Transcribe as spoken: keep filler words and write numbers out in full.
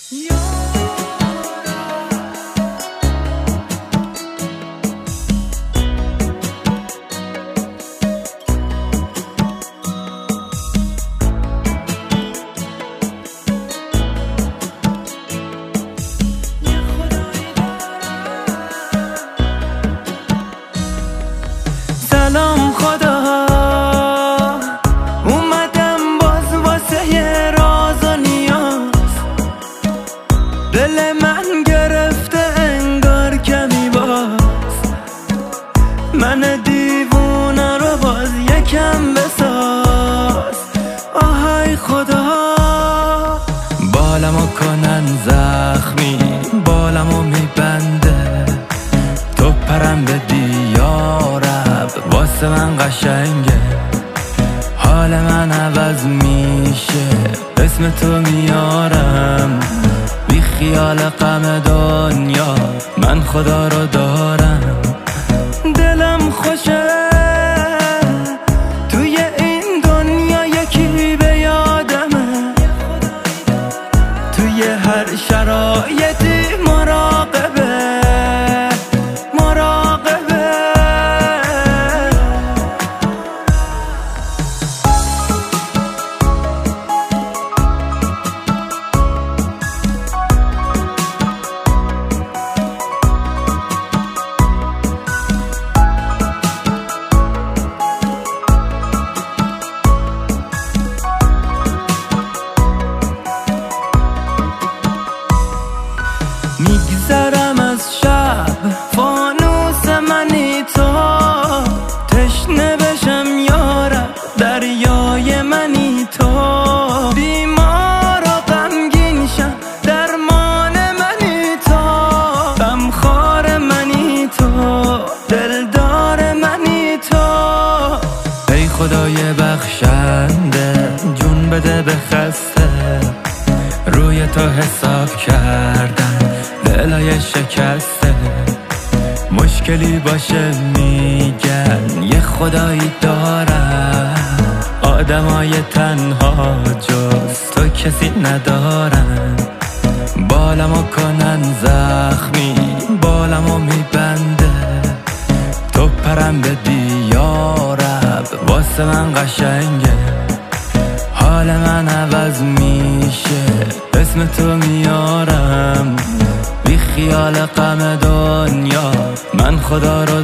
سلام خدا، اومدم باز واسه یه راز و نیاز. دل من گرفته انگار کمی باز، من دیوونه رو باز یکم بساز. آهای خدا، بالمو کنن زخمی، بالمو میبنده، تو پرم بدی یارب واسه من قشنگه. حال من عوض میشه، اسم تو میارم، بی خیال غم دنیا من خدا رو دارم. دلم خوشه توی این دنیا یکی به یادمه، توی هر شرایطی مراقبه مراقبه. میگذرم از شب، فانوس منی تو، تشنه بشم یارب دریای منی تو. بیمار و غمگین شم، درمان منی تو، غمخوار منی تو، دلدار منی تو. ای خدای بخشنده، جون بده به خسته، روی تو حساب کردن دلای شکسته. مشکلی باشه میگن یه خدایی دارن، آدمای تنها جز تو کسی ندارن. بالمو کنن زخمی، بالمو میبنده، تو پرم بدی یارب واسه من قشنگه. حال من عوض میشه، اسم تو میارم، بی خیال غم دنیا من خدا رو